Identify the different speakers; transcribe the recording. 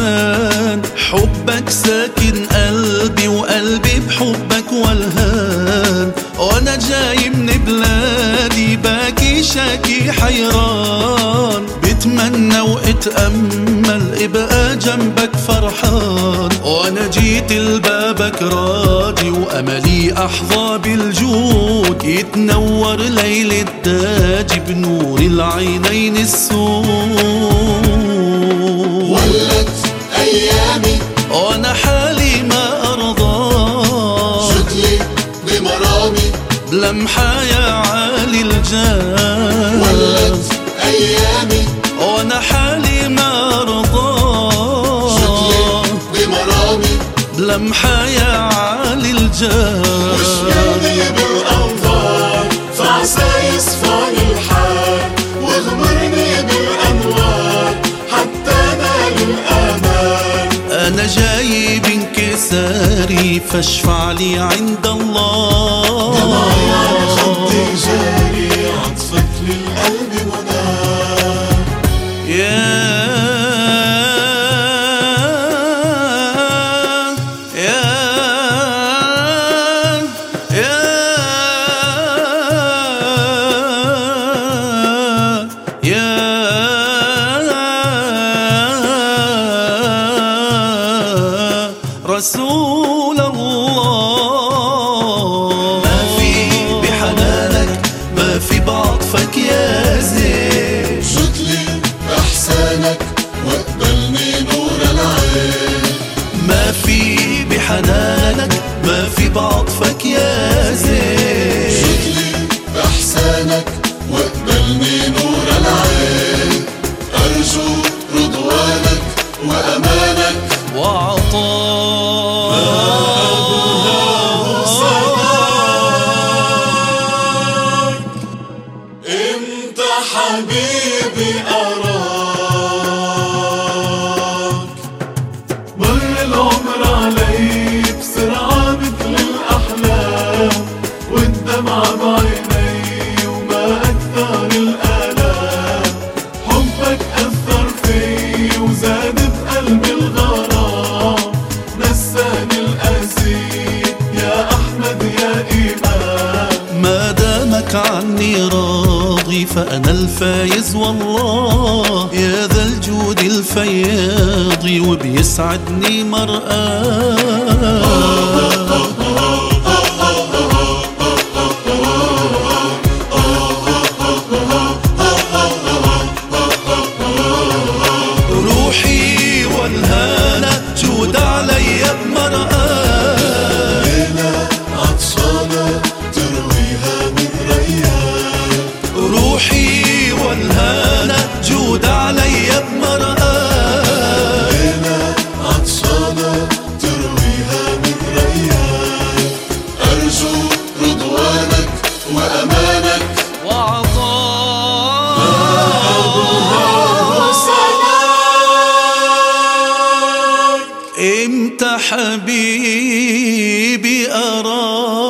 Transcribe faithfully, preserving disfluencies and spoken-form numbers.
Speaker 1: الأمان. حبك ساكن قلبي وقلبي بحبك والهان. وانا جاي من بلادي باكي شاكي حيران. بتمنى واتأمل ابقى جنبك فرحان. وانا جيت لبابك راضي واملي احظى بالجود. يتنور ليل الداجي بنور العينين السود.
Speaker 2: ولت ايامي
Speaker 1: وانا حالي ما ارضى.
Speaker 2: شكلي بمرامي
Speaker 1: بلمحة يا عالي الجاه.
Speaker 2: ولت ايامي
Speaker 1: وانا حالي ما ارضى.
Speaker 2: شكلي بمرامي
Speaker 1: بلمحة يا عالي الجاه.
Speaker 2: وشمالي بالانظار فعسى يصفاني الحال. واغمرني بالانوار حتى نال الامان.
Speaker 1: انا جاي بانكساري فاشفع لي عند الله.
Speaker 2: دمعي على خدي جاري عطفك للقلب منام.
Speaker 1: يا يا يا يا رسول الله. ما في بحنانك ما في بعطفك يا زين.
Speaker 2: شكلي بإحسانك واقبلني نور العين.
Speaker 1: ما في بحنانك ما في بعطفك يا زين.
Speaker 2: شكلي بإحسانك واقبلني نور العين. أرجو رضوانك وأمانك
Speaker 1: وعطاك.
Speaker 2: انت حبيبي أراك. مر العمر علي بسرعة مثل الأحلام. والدمعة بعيني وما أكثر الآلام. حبك أثر في وزاد بقلبي الغرام. نساني القاسي يا أحمد يا إمام.
Speaker 1: ما دامك عني راضي فأنا الفايز والله. يا ذا الجود الفياضي وبيسعدني مرآه. روحي والهانة جود علي بمرآه.
Speaker 2: ليلة عطشانة ترويها من ريان.
Speaker 1: روحي والهانة جود علي بمرآه.
Speaker 2: ليلة عطشانة ترويها من ريان. أرجو رضوانك وأمانك
Speaker 1: وعطاك. امتى حبيبي أراك.